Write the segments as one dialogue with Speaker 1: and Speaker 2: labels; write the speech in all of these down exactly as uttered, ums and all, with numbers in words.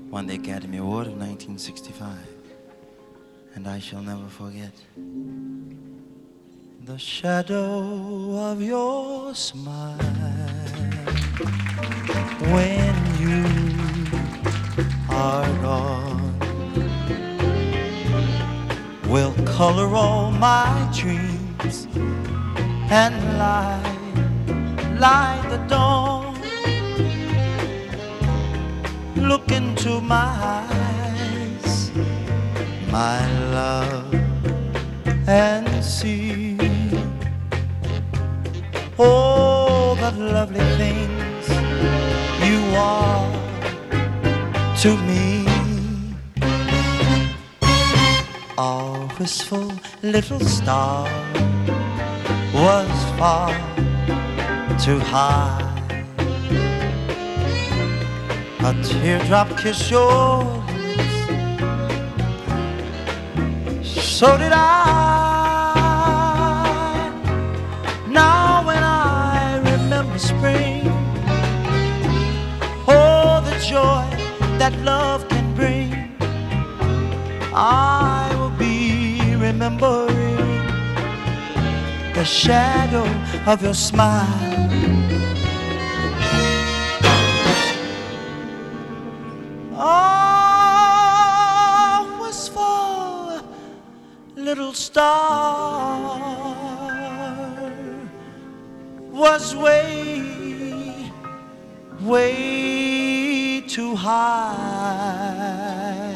Speaker 1: won the Academy Award of nineteen sixty-five. And I shall never forget the shadow of your smile when you are gone. Will color all my dreams and light, light the dawn. Look into my eyes, my love, and see all the lovely things you are to me. Our wistful little star was far too high. A teardrop kissed your lips, so did I. Now when I remember spring, oh, the joy that love can bring, I will be remembering the shadow of your smile. Oh, wistful little star was way, way too high.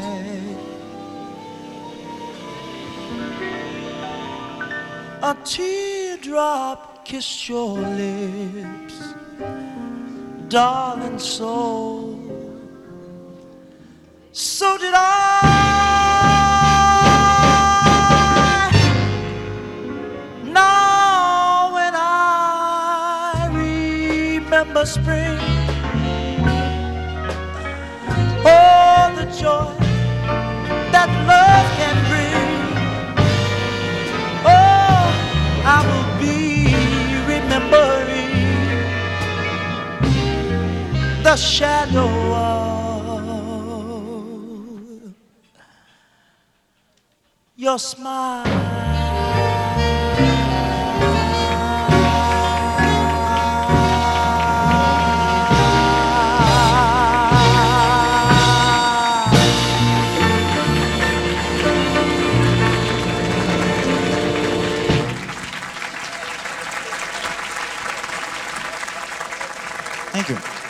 Speaker 1: A teardrop kissed your lips, darling soul. So did I. Now when I remember spring, oh, the joy that love can bring, oh, I will be remembering the shadow of your smile. Thank you.